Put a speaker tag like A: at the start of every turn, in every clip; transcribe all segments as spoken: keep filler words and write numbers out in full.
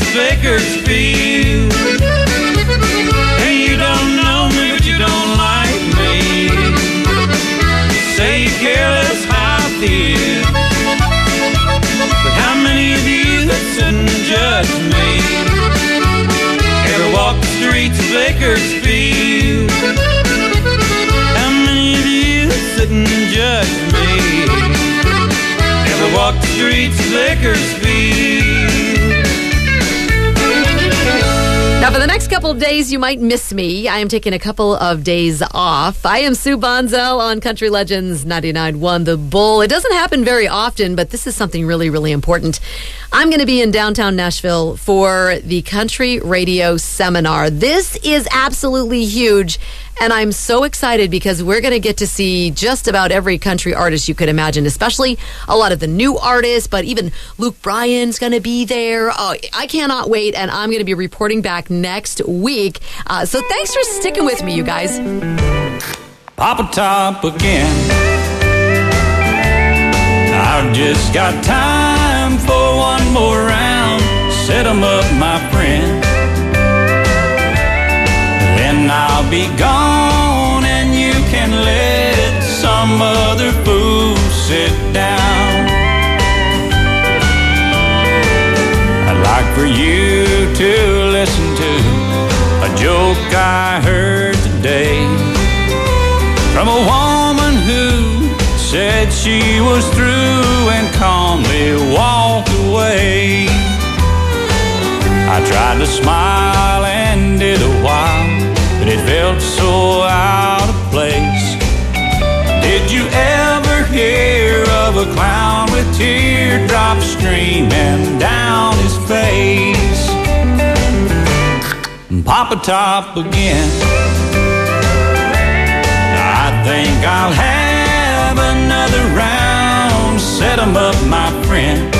A: of Bakersfield. And you don't know me, but you don't like me. You say you care less how I feel. But how many of you that sit and judge me ever walk the streets of Bakersfield? How many of you that sit and judge me ever walk the streets of Bakersfield?
B: Now, for the next couple of days, you might miss me. I am taking a couple of days off. I am Sue Bonzel on Country Legends ninety-nine point one The Bull. It doesn't happen very often, but this is something really, really important. I'm going to be in downtown Nashville for the Country Radio Seminar. This is absolutely huge, and I'm so excited because we're going to get to see just about every country artist you could imagine, especially a lot of the new artists, but even Luke Bryan's going to be there. Oh, I cannot wait, and I'm going to be reporting back next week. Uh, so thanks for sticking with me, you guys.
A: Papa Top again. I've just got time for one more round. Set 'em up, my friend. Then I'll be gone and you can let some other fool sit down. I'd like for you to listen to a joke I heard today from a woman who said she was through and calmly walked away. I tried to smile and did a while, but it felt so out of place. Did you ever hear of a clown with teardrops streaming down his face? Papa Top again. I think I'll have another round. Set 'em up, my friend.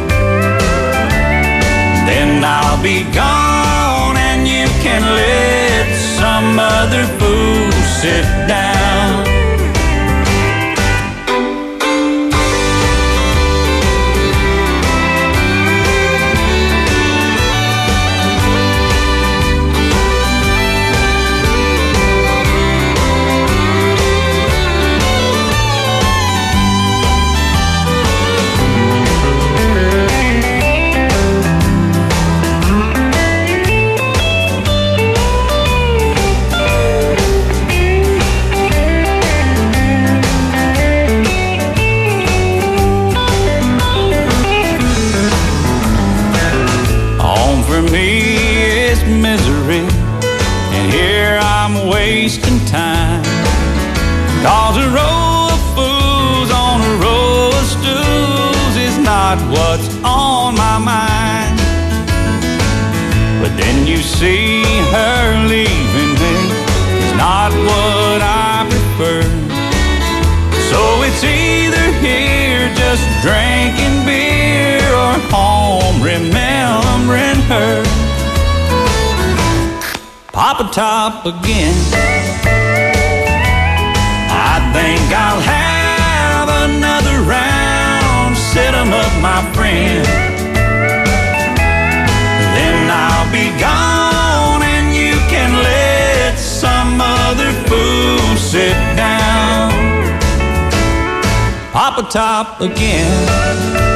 A: Then I'll be gone and you can let some other fool sit down. Wasting time, cause a row of fools on a row of stools is not what's on my mind. But then you see her leaving me is not what I prefer. So it's either here just drinking beer or home remembering her. Papa Top again. I think I'll have another round. Set 'em up, my friend. Then I'll be gone and you can let some other fool sit down. Papa Top again.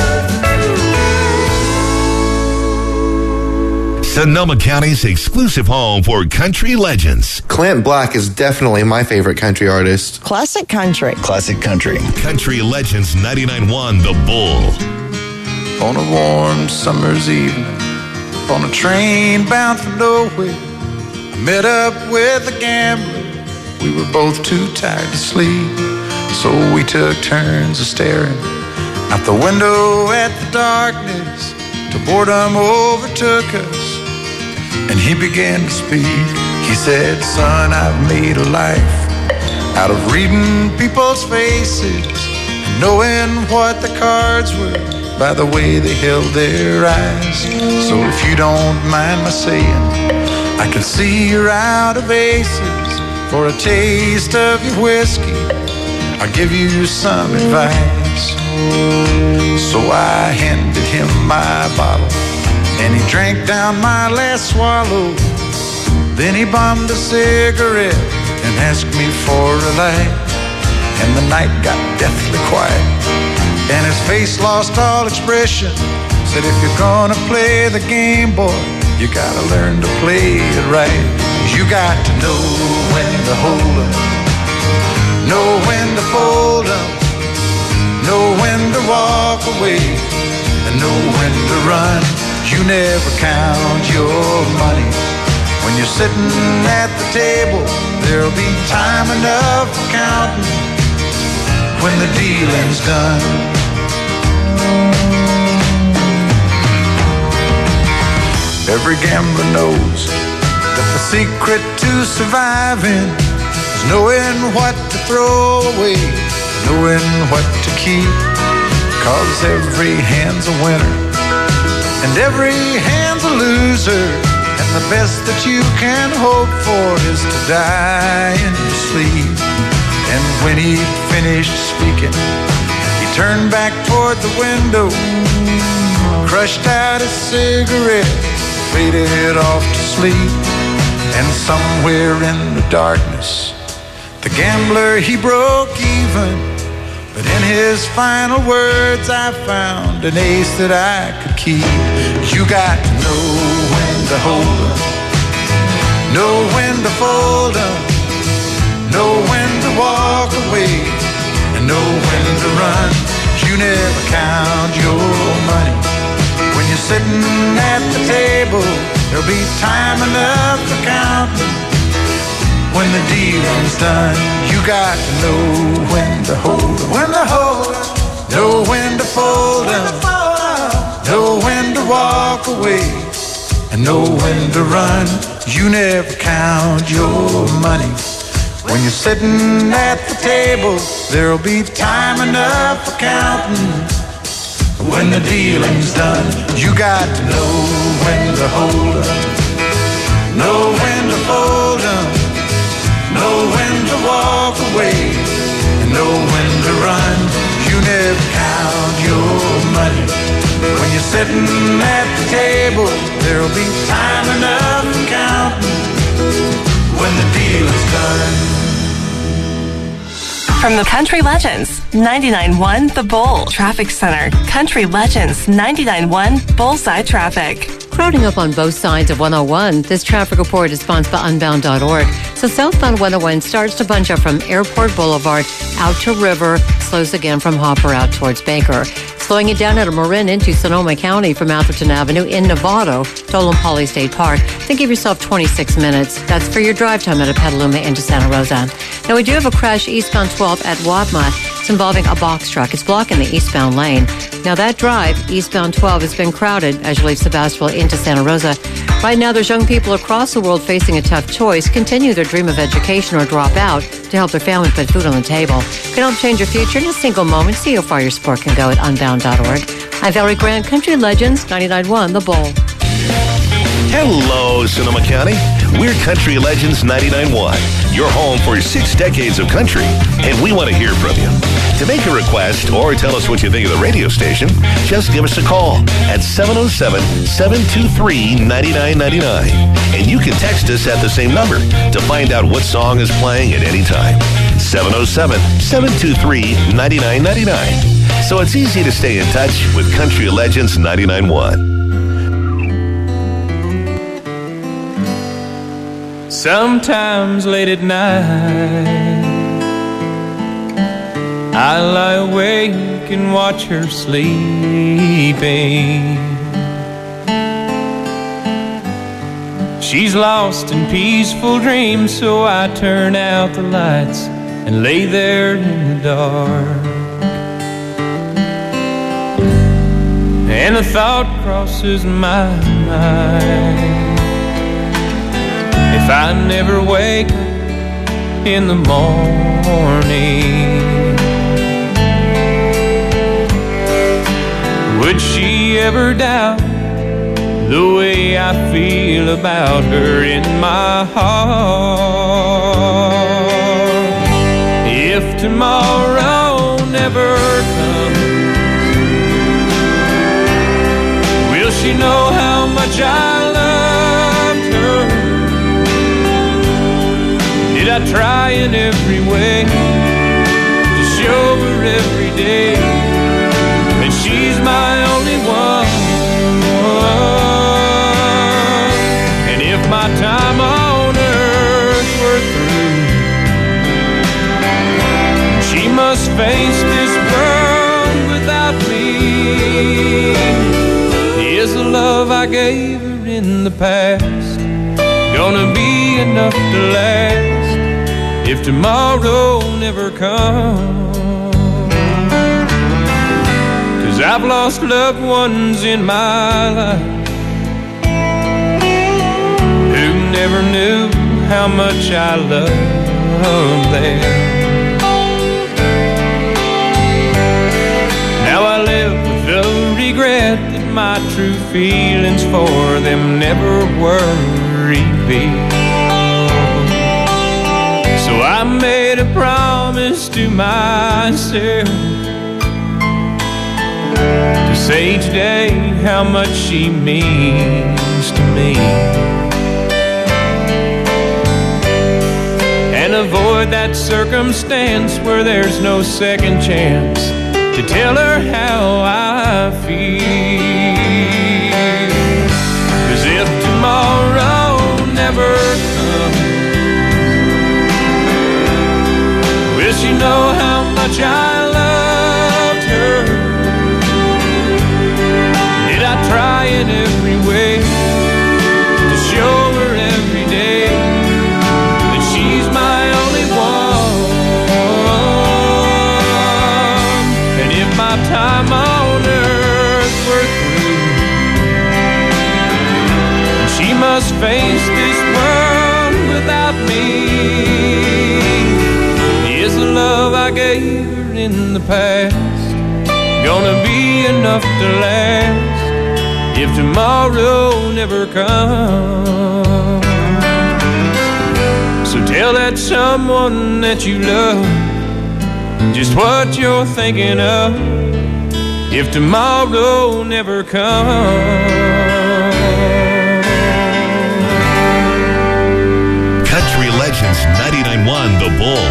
C: Sonoma County's exclusive home for country legends.
D: Clint Black is definitely my favorite country artist.
E: Classic country.
F: Classic country.
C: Country Legends ninety-nine point one The Bull.
G: On a warm summer's evening, on a train bound for nowhere, I met up with a gambler. We were both too tired to sleep, so we took turns of staring out the window at the darkness till boredom overtook us. And he began to speak. He said, son, I've made a life out of reading people's faces and knowing what the cards were by the way they held their eyes. So if you don't mind my saying, I can see you're out of aces. For a taste of your whiskey, I'll give you some advice. So I handed him my bottle And he drank down my last swallow. Then he bummed a cigarette and asked me for a light. And the night got deathly quiet, and his face lost all expression. Said, if you're gonna play the game, boy, you gotta learn to play it right. You got to know when to hold up, know when to fold up, know when to walk away, and know when to run. You never count your money. When you're sitting at the table, there'll be time enough for counting when the dealing's done. Every gambler knows that the secret to surviving is knowing what to throw away, knowing what to keep. Cause every hand's a winner and every hand's a loser, and the best that you can hope for is to die in your sleep. And when he finished speaking, he turned back toward the window, crushed out his cigarette, faded off to sleep. And somewhere in the darkness, the gambler, he broke even. But in his final words, I found an ace that I could keep. You got to know when to hold up, know when to fold up, know when to walk away, and know when to run. You never count your money. When you're sitting at the table, there'll be time enough for counting when the dealing's done. You got to know when to hold up, when to hold up, know when to fold up, know when to walk away, and know when to run. You never count your money. When you're sitting at the table, there'll be time enough for counting when the dealing's done. You got to know when to hold up, know when to fold up, know when to walk away, and know when to run. You never count your money. When you're sitting at the table, there'll be time enough for counting when the deal is done.
E: From the Country Legends, ninety-nine point one The Bull Traffic Center. Country Legends, ninety-nine point one Bullseye Traffic.
B: Crowding up on both sides of one oh one. This traffic report is sponsored by unbound dot org. So southbound one oh one starts to bunch up from Airport Boulevard out to River, slows again from Hopper out towards Baker. Slowing it down at Marin into Sonoma County from Atherton Avenue in Novato to Olin Poly State Park. Then give yourself twenty-six minutes. That's for your drive time out of Petaluma into Santa Rosa. Now we do have a crash eastbound twelve at Wadma. It's involving a box truck. It's blocking the eastbound lane. Now that drive, eastbound twelve, has been crowded as you leave Sebastopol into Santa Rosa. Right now, there's young people across the world facing a tough choice: continue their dream of education or drop out to help their family put food on the table. Can help change your future in a single moment. See how far your sport can go at unbound dot org. I'm Valerie Grant, Country Legends, ninety-nine point one The Bull.
C: Hello, Sonoma County. We're Country Legends ninety-nine point one, your home for six decades of country, and we want to hear from you. To make a request or tell us what you think of the radio station, just give us a call at seven oh seven, seven two three, nine nine nine nine. And you can text us at the same number to find out what song is playing at any time. seven oh seven, seven two three, nine nine nine nine. So it's easy to stay in touch with Country Legends ninety-nine point one.
A: Sometimes late at night I lie awake and watch her sleeping. She's lost in peaceful dreams, so I turn out the lights and lay there in the dark. And a thought crosses my mind: if I never wake up in the morning, would she ever doubt the way I feel about her in my heart? If tomorrow never comes, will she know how much much I loved her? Did I try in every way to show her every day that she's my only one? And if my time on earth were through, she must face this world without me. Is the love I gave her in the past gonna be enough to last if tomorrow never comes? 'Cause I've lost loved ones in my life who never knew how much I loved them. Now I live with the regret that my true feelings for them never were revealed. So I made a promise to myself to say each day how much she means to me, and avoid that circumstance where there's no second chance to tell her how I feel. 'Cause if tomorrow never comes, will she know how much I loved her? Did I try in every way to show her every day that she's my only one? And if my time on earth were through, she must face this world without me. Is the love I gave her in the past gonna be enough to last if tomorrow never comes? So tell that someone that you love just what you're thinking of if tomorrow never comes.
C: Country Legends ninety-nine point one The Bull.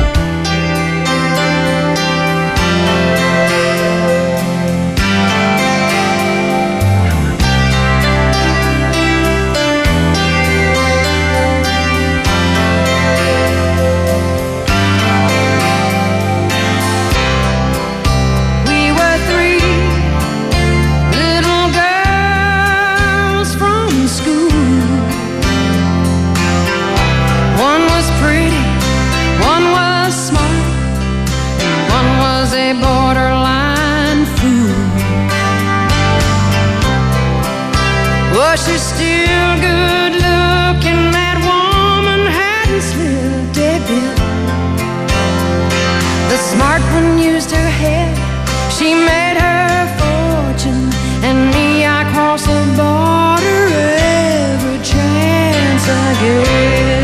F: She's still good looking, that woman hadn't slipped a bit. The smart one used her head, she made her fortune, and me, I cross the border every chance I get.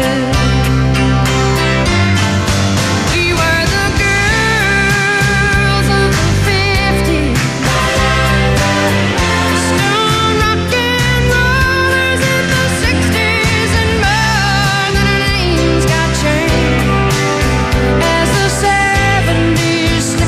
F: As the seventies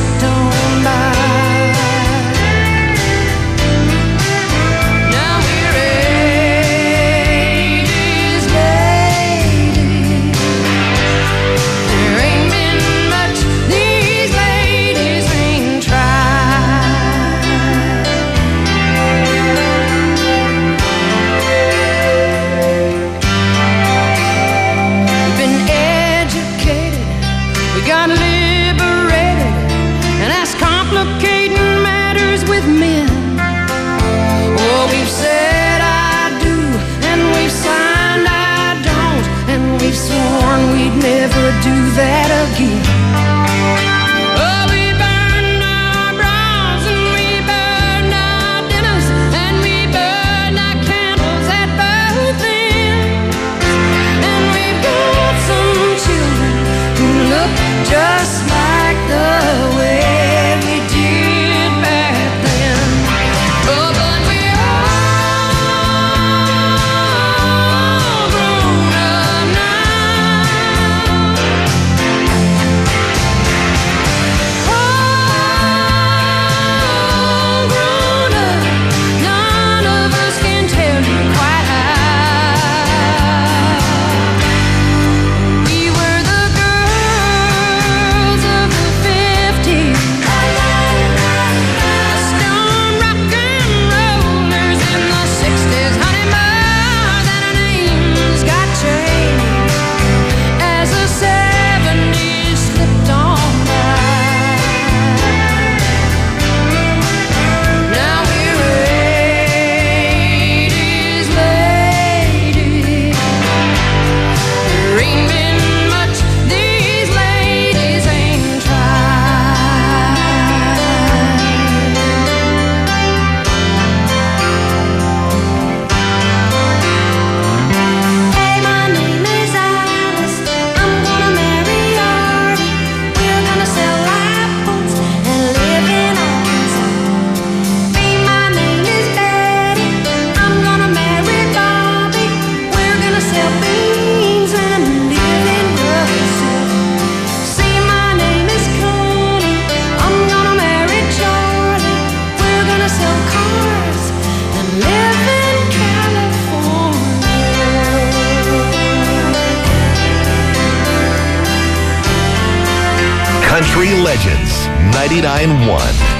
C: Legends ninety-nine point one.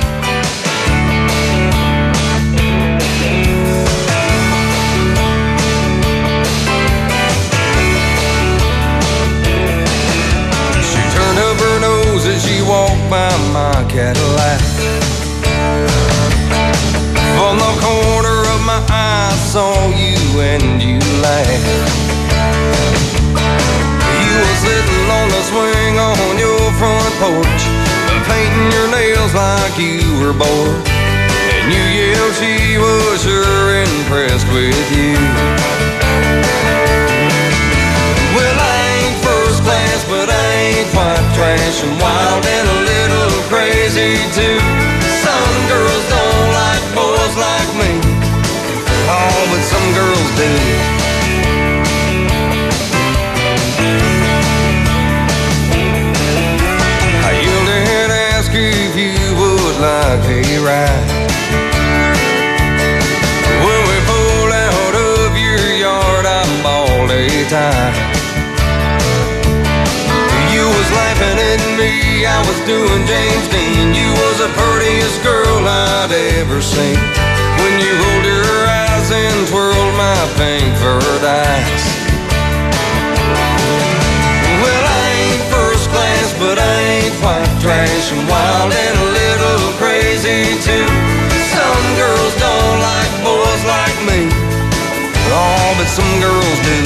H: As she walked by my Cadillac, from the corner of my eye I saw you and you laughed. You were sitting on the swing on your front porch, painting your nails like you were bored, and you yelled she was sure impressed with you. Well, I ain't first class, but I ain't quite trash, and wild and a little crazy too. Some girls don't like boys like me, oh, but some girls do. I yelled and asked if you would like a ride. When we pulled out of your yard, I bawled a tie. Laughing at me, I was doing James Dean. You was the prettiest girl I'd ever seen. When you rolled your eyes and twirled my pink furred eyes. Well, I ain't first class, but I ain't quite trash, and wild and a little crazy too. Some girls don't like boys like me, oh, but some girls do.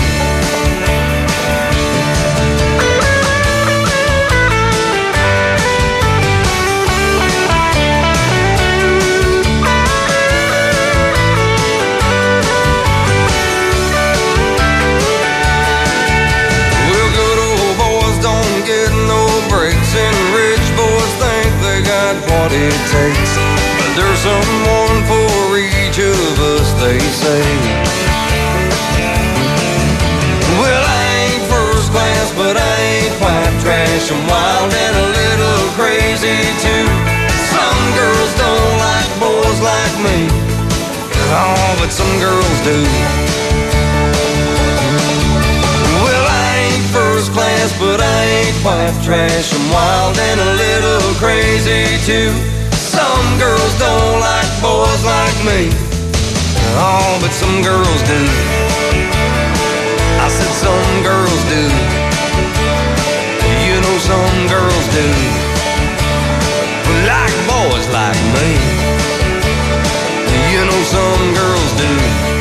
H: What it takes, but there's someone for each of us, they say. Well, I ain't first class, but I ain't quite trash, I'm wild and a little crazy too. Some girls don't like boys like me, oh, but some girls do. Well, I ain't first class, but I ain't quite trash, I'm wild and a little crazy too. Some girls don't like boys like me, oh, but some girls do. I said some girls do. You know some girls do. Like boys like me. You know some girls do.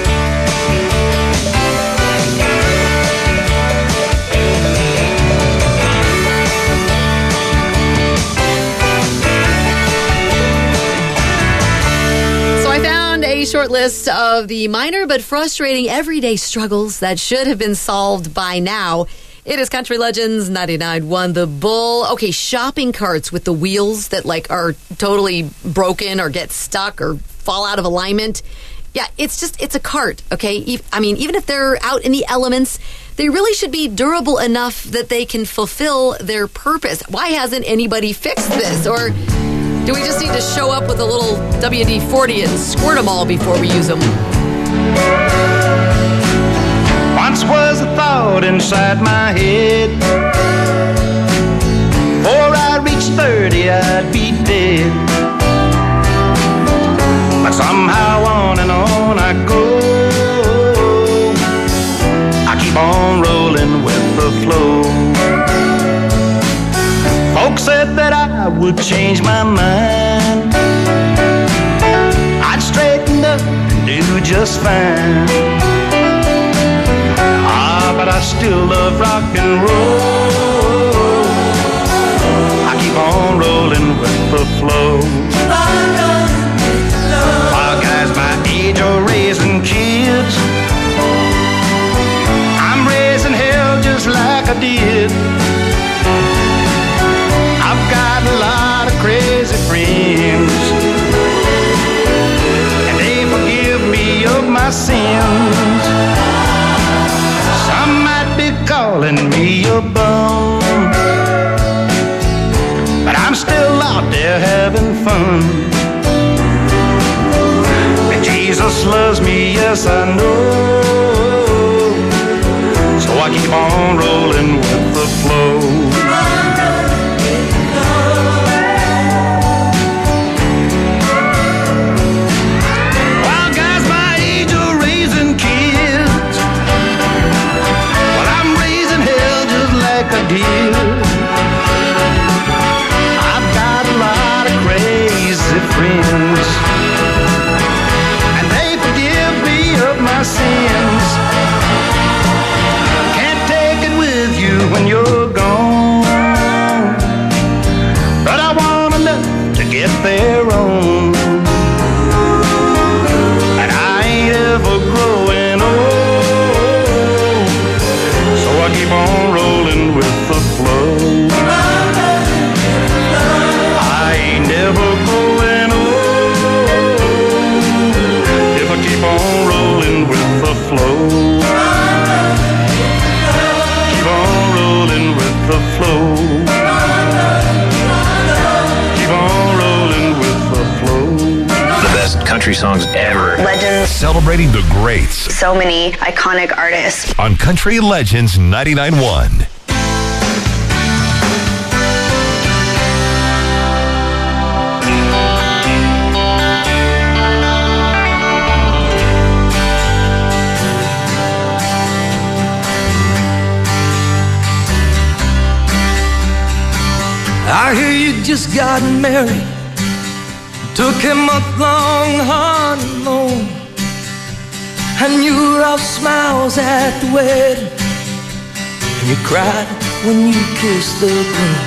B: A short list of the minor but frustrating everyday struggles that should have been solved by now. It is Country Legends ninety-nine point one The Bull. Okay, shopping carts with the wheels that like are totally broken or get stuck or fall out of alignment. Yeah, it's just, it's a cart, okay? I mean, even if they're out in the elements, they really should be durable enough that they can fulfill their purpose. Why hasn't anybody fixed this? Or do we just need to show up with a little W D forty and squirt them all before we use them?
I: Once was a thought inside my head, before I reached thirty I'd be dead. But somehow on and on I go, I keep on rolling with the flow. Folks said that I would change my mind, I'd straighten up and do just fine. Ah, but I still love rock and roll, I keep on rolling with the flow. While guys my age are raising kids, I'm raising hell just like I did. I've got a lot of crazy friends, and they forgive me of my sins. Some might be calling me a bum, but I'm still out there having fun. And Jesus loves me, yes I know, so I keep on rolling with the flow. their own. And I ain't ever growing old, so I keep on rolling with the flow. I ain't never growing old if I keep on rolling with the flow. Keep on rolling with the flow. Keep on rolling with the flow.
J: The best country songs ever.
K: Legends.
C: Celebrating the greats
K: So many iconic artists.
C: on Country Legends ninety-nine point one.
H: I hear you just got married, took a month-long honeymoon, and you were all smiles at the wedding, and you cried when you kissed the groom.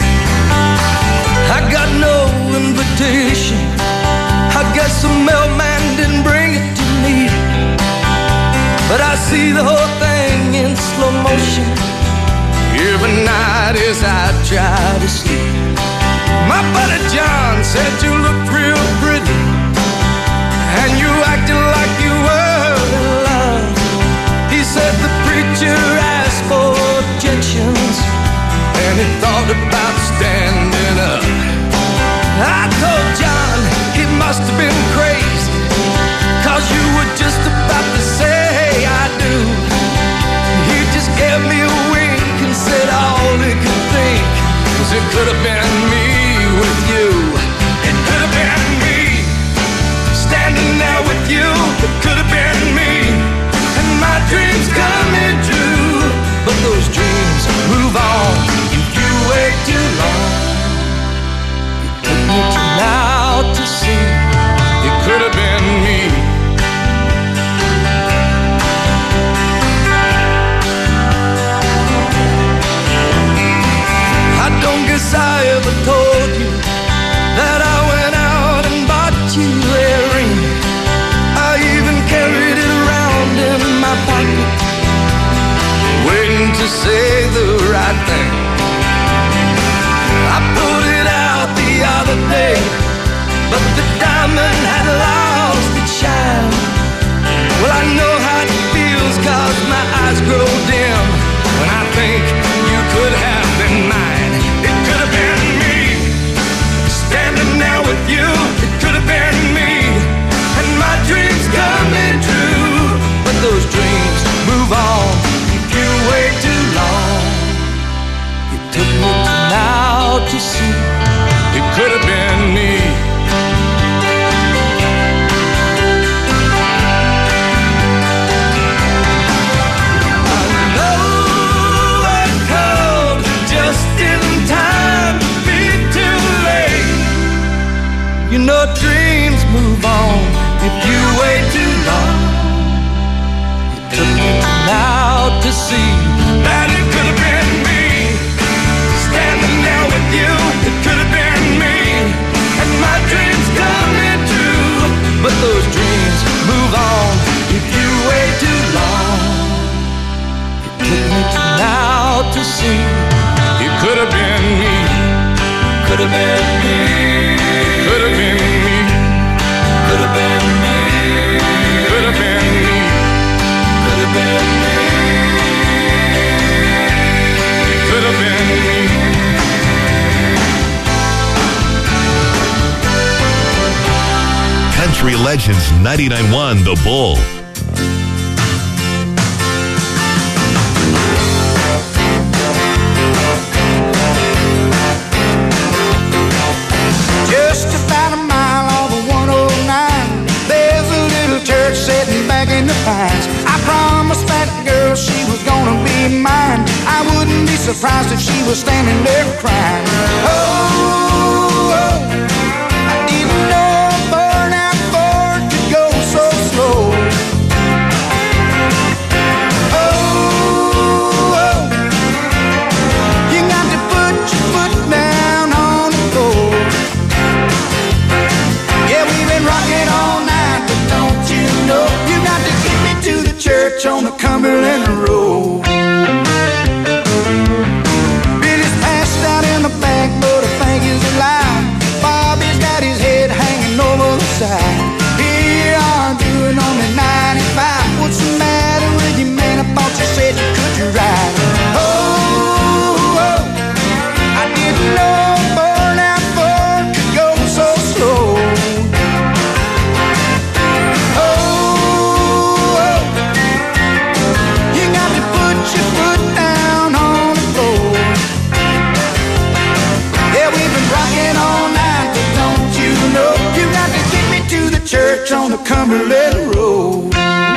H: I got no invitation, I guess the mailman didn't bring it to me, but I see the whole thing in slow motion every night as I try to sleep. My buddy John said you looked real pretty, and you acted like you were in love. He said the preacher asked for objections, and he thought about standing up. I told John he must have been crazy, cause you were just about to say I do. He just gave me a wink and said all he could think was it could have been me with you. It could have been me standing there with you. It could have been me, and my dreams coming true. But those dreams move on if you wait too long. It took me till now to see it could have been me. I don't guess I ever told you that I went out and bought you a ring. I even carried it around in my pocket, waiting to say the right thing. I pulled it out the other day, but the diamond had lost its shine. Well, I know how it feels, cause my eyes grow dim when I think you could have been mine. It could have been me standing there with you. It could have been me, and my dreams coming true. But those dreams move on if you wait too long. It took me till now to see it could have been me. You know dreams move on if you wait too long. It took me till now to see that it could have been me standing there with you. It could have been me, and my dreams coming true. But those dreams move on if you wait too long. It took me till now to see it could have been me. Could have been me. Could have been me. Could have been me. Could have been me. Could have been me. Could have been me.
C: Country Legends ninety-nine point one The Bull.
L: Just about a mile off of one oh nine, there's a little church sitting back in the pines. I promised that girl she was gonna be mine. I wouldn't be surprised if she was standing there crying. Oh, oh, I didn't know a burnout Ford could go so slow. Oh, oh, you got to put your foot down on the floor. on the Cumberland Road. Billy's passed out in the back, but I think he's alive. Bobby's got his head hanging over the side. Here you are doing only ninety-five. What's the matter with you, man? I thought you said you could ride. Oh, oh, I didn't know burnout Ford could go so slow. Oh, oh, you got to put your foot down on the floor. Yeah, we've been rocking all night, but don't you know you got to get me to the church on the Cumberland Road.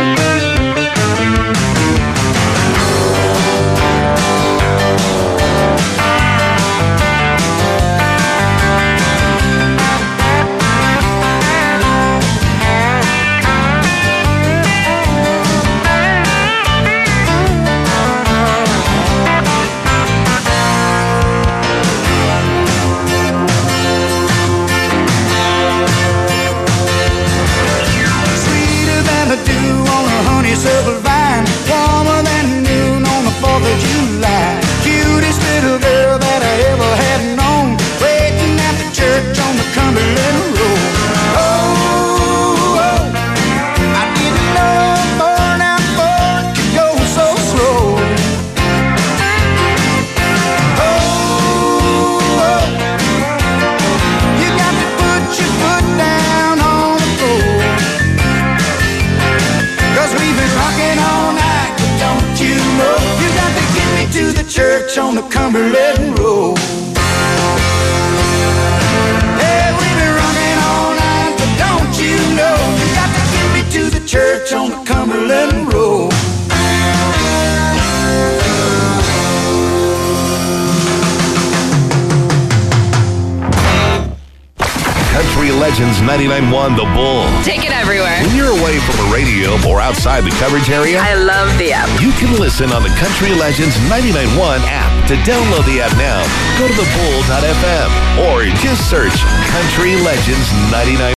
L: Silver vine, warmer than noon on the fourth of July. Cutest little girl that I ever had known, waiting at the church on the Cumberland Road. Oh, oh, I didn't know burnout Ford could go so slow. Oh, oh, you got to put your foot down on the floor. 'Cause we've been rocking all night, but don't you know you got to get me to the church on the Cumberland Road. Hey, we've been rocking all night, but don't you know you got to get me to the church on the Cumberland Road.
C: Country Legends ninety-nine point one The Bull.
M: Take it everywhere.
C: When you're away from a radio or outside the coverage area,
M: I love the app.
C: you can listen on the Country Legends ninety-nine point one app. To download the app now, go to the bull dot f m or just search Country Legends ninety-nine.